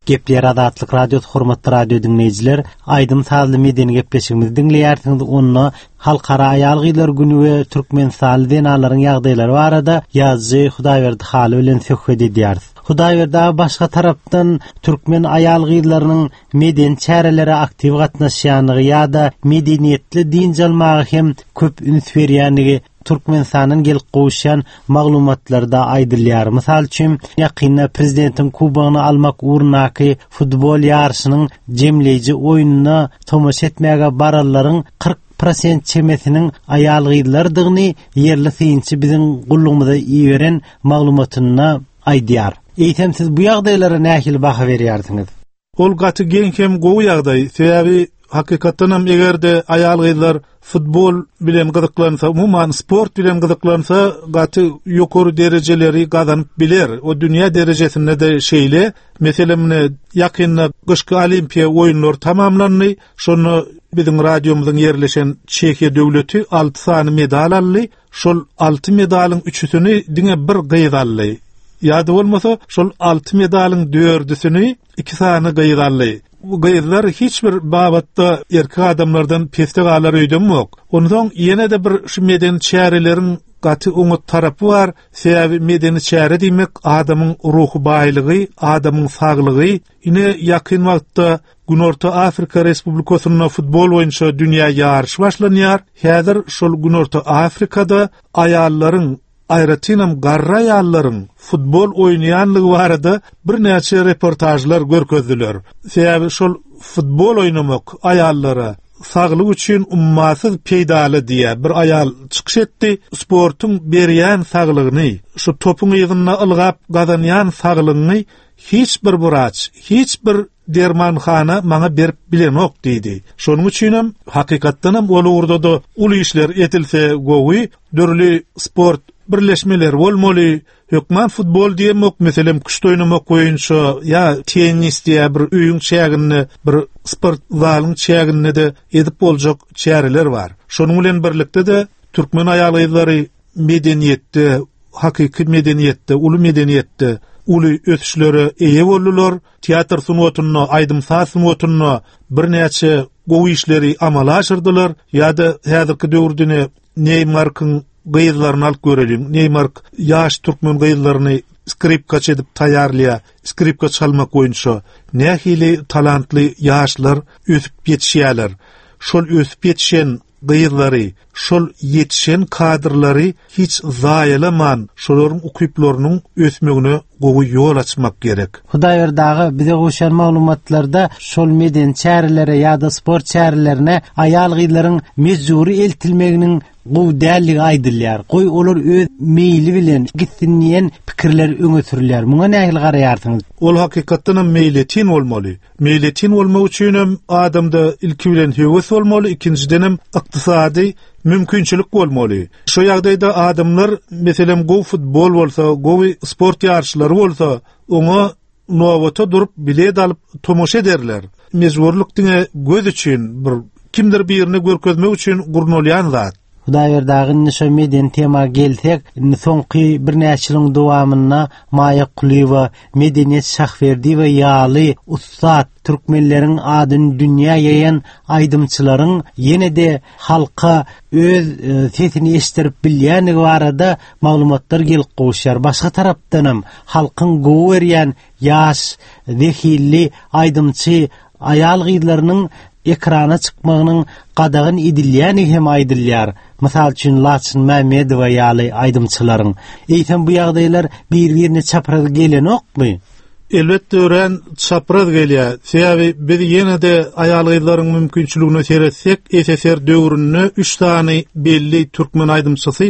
Gepler Adatlyk radio hormatly radio dinleyijiler, aýdym sazly medeni gepleşigimizi dinleýärsiňiz. Onu Halkara Aýal Gyýlar güni we Türkmenistan denalaryň ýagdaýlary barada ýazgy Hudaýberdi haly bilen söhbet edýäris. Hudaýberdi başga tarapdan Türkmen aýal gyýlarynyň medeni çäreleri aktiw gatnaşýanlygy ýa-da medeniýetli din jalmagy hem köp üns berýänligi Türkmenistanyň gelip goşan maglumatlarda aýdylýar. Mysal üçin ýakynda prezidentin kubagyny almak urnaky futbol ýarşynyň jemleýiji oýunyna tomaşa etmäge baralaryň 40% çemesiniň aýal gyýlardygyny yerli synçy biziň gullugymyza iýeren maglumatyna aýdýar. Eýtem siz bu ýagdaýlara nähili baha berýärsiňiz? Ol gaty geň hem gowy ýagdaý. Sebäbi hakykatdan egerde aýal gyýlar futbol bilen gyzyklansa, umumyň sport bilen gyzyklansa, gaty ýokary derejeleri gazanyp biler. O dünýä derejesinde de şeýle, meselem ýakynda gyşky olimpiýa oýunlary tamamlandy. Şonu biziň radiomyzyň yerleşen Çekiýa döwleti 6 sany medal aldy. Şol 6 medalyň 3-süni diňe bir gyýyz aldy. Ýa-da bolmasa şol 6 medalyň 4-süni 2 sany gyýyz aldy. Bu gyýyzlar hiç bir babatda erkek adamlardan pestek alar öýdem ýok. Ondan ýene de bir şu medeni çäreleriň gaty oňa tarapy bar. Sebäbi medeni çäre diýmek adamyň ruhy baýlygy, adamyň saglygy. Ine ýakyn wagtda Günorta Afrika Respublikasyna futbol boýunça dünýä ýarşy başlanýar. Häzir şol Günorta Afrikada aýallaryň aýratynam garra aýallaryň futbol oýnaýanlygy barada bir näçe reportajlar görkezdiler. Sebäbi şol futbol oýnamak aýallara saglyk üçin ummasyz peýdaly diýe bir aýal çykyş etdi. Sportyň berýän saglygyny, şu topuň ýygyna ylgap gazanýan saglygyny hiç bir wraç, hiç bir dermanxana maňa berip bilenok diýdi. Şonuň üçin hakykatdan hem ol urda da uly işler etilse gowy, dörli sport birleşmeler bolmaly. Hökman futbol diýmek, meselem kuşta oynamak boýunça ýa tennis diýe bir öýüň çägini, bir sport zalyň çägini de edip boljak çäreler bar. Şonuň bilen birlikde de türkmen aýal gyýlary medeniýetde, hakyky medeniýetde, uly medeniýetde uly ötüşlere eýe boldular. Teatr sunuwatyna, aýdymsaz sunuwatyna bir näçe gowy işleri amala aşyrdylar. Ýa-da häzirki döwürde Neymarkyň gyýyzlaryny alyp görelim. Neymark ýaş türkmen gyýyzlaryny skripka çedip taýýarlaya, skripka çalmak boýunça nähili talantly ýaşlar ösüp ýetişýärler. Şol ösüp ýetişen gyýyzlary, şol ýetişen kadrlary hiç zaýalaman, şolaryň ukyplarynyň ösmegine gowy ýol açmak gerek. Hudaýberdi bize goşan maglumatlarda şol meden çärelere ýa-da sport çärelerine aýal gyýlaryň mejburi eltilmeginiň bu dälligi aýdylýar. Goý olar öz meýli bilen gitsinýän pikirler öňe sürýär. Muňa nähili garaýarsyňyz? Ol hakykatdan meýletin bolmaly. Meýletin bolmak üçin adamda ilki bilen höwes bolmaly, ikinciden hem ykdysady mümkinçilik bolmaly. Şu ýagdaýda adamlar meselem gowy futbol bolsa, gowy sport ýarşylary bolsa, oňa nowata durup bilet alyp tomaşa ederler. Mejburlyk diňe göz üçin bir kimdir birini görkezmek üçin gurnolýan zat. Hudaýberdi şu medeni tema gelsek, soňky bir näçe ýylyň dowamyna Maýa Kuliýewa medeniýet şahberdi we ýaly ustad türkmenleriň adyny dünýä ýaýan aýdymçylaryň ýene-de halka öz sesini eşdirip bilýänligi barada maglumatlar gelip goşýar. Başga tarapdan hem halkyň gowy berýän ýaş, zehilli aýdymçy aýal gyýlarynyň ekrana çykmagynyň gadagyn edilýäni hem aýdylýar. Mysal üçin Laçyn Mämedowa ýaly aýdymçylaryň. Eýtem bu ýagdaýlar bir-birini çapraz gelenokmy? Elbetde ören çapraz gelýär. Sebäbi biz ýene-de aýal gyýlaryň mümkinçiligine seretsek, SSR döwründe 3 tany belli türkmen aýdymçysy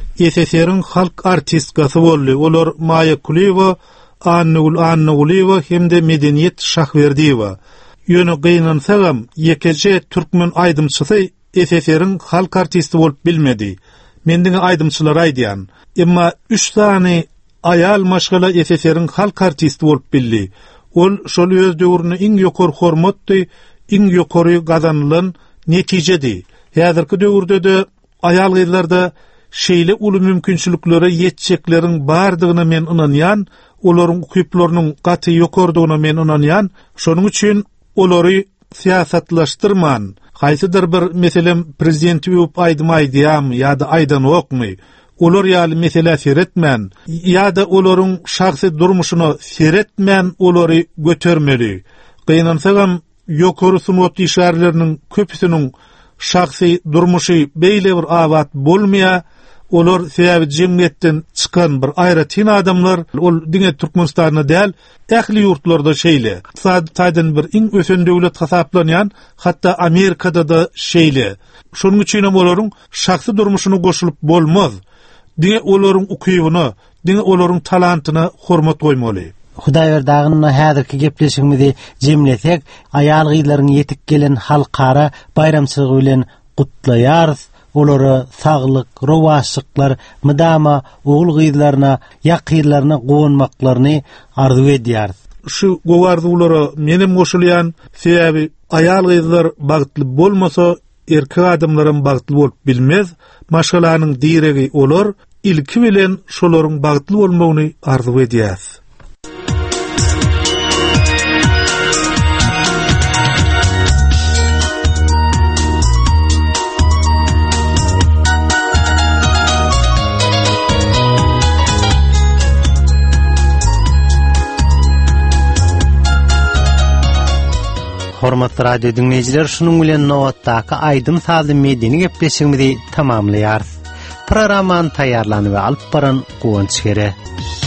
SSR-iň halk artistkasy boldy. Olar Maýa Kuliýewa, Anna Uliýewa hemde Medeniýet Şahberdiýewa. Ýöne gynansaňam ýekeje türkmen aýdymçysy SSR-iň halk artisti bolup bilmedi. Mendiňe aýdymçylar aýdýan. Emma 3 tany aýal maşgala SSR-iň halk artisti bolup bildi. Ol şol öz döwrüne iň ýokary hormatdy, iň ýokary gazanylan netijedi. Häzirki döwürde de aýal gyýlarda şeýle uly mümkinçiliklere ýetjeklerin bardygyna men inanýan, olaryň ukyplarynyň gaty ýokardygyna men inanýan. Şonuň üçin olary siýasatlaşdyrman. Haýsydyr bir meselem prezidenti öp aýdym ýa-da aýdan okmy. Olar ýaly mesele seretmän ýa-da olaryň şahsy durmuşyny seretmän olary götermeli. Gynansagam ýokary sunat işärleriniň köpüsiniň şahsy durmuşy beýle bir awat bolmaýa, olar sebäbi jemgyýetden çykan bir aýratyn adamlar, ol diňe Türkmenistanyna däl, ähli ýurtlarda şeýle. Sadyň bir iň ösen döwlet hasaplanýan, hatda Amerikada da şeýle. Şonuň üçin olaryň şahsy durmuşyny goşulyp bolmaz. Diňe olaryň ukybyny, diňe olaryň talantyna hormat goýmaly. Hudaýberdagynna häzirki gepleşigimizi jemlesek, aýal gyýlaryň ýetik gelen halkara bayramçylygy bilen gutlaýarys. Olary saglyk, rowaşlyklar, mydama ogul gyýlaryna, ýakynlaryna gownmaklaryny arzu edýärys. Şu gowardylara menem goşulýan sebäbi aýal gyýlar bagtly bolmasa, erkek adamlaryň bagtly bolup bilmez. Maşgalanyň diregi olar, ilki bilen şolaryň bagtly bolmagyny arzu edýär. Hormatly radio dinleyijiler, şunuň bilen nowatdaky aýdym sazly medeni gepleşigimizi tamamlaýarys. Programmany taýýarlany we alyp baran Gowanç Gere.